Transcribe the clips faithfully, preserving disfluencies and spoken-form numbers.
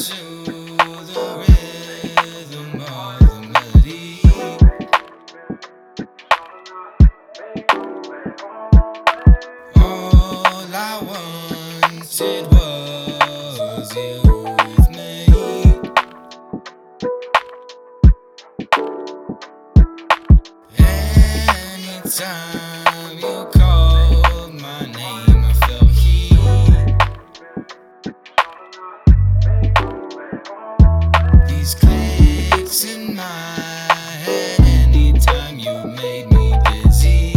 to the rhythm of the melody. All I wanted was you with me. Anytime you called my name, I felt heat. These clicks in my head anytime you made me dizzy.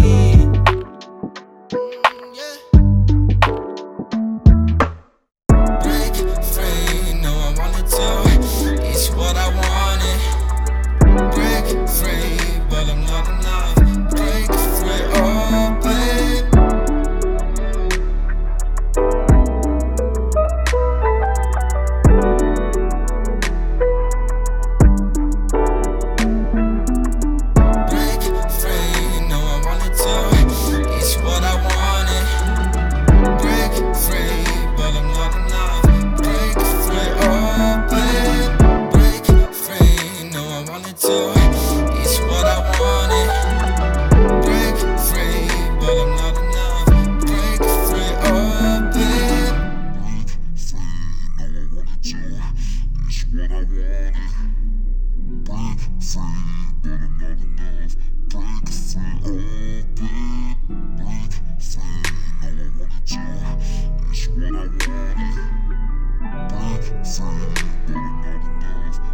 Mm, yeah. Break free, no I wanted to. It's what I wanted. Break free, but I'm not enough. Break free, oh babe. Break free, no I wanted to. It's what I wanted. Break free, but I'm not enough. Break free, oh babe. Break free, no I wanted to. It's what I wanted. Break free, but I'm not enough. Break free, oh babe. Break free, no I wanted to. It's what I wanted. Break free, but I'm not enough. Break free, oh babe. Break free, no I wanted to. It's what I wanted. Break free, but I'm not enough.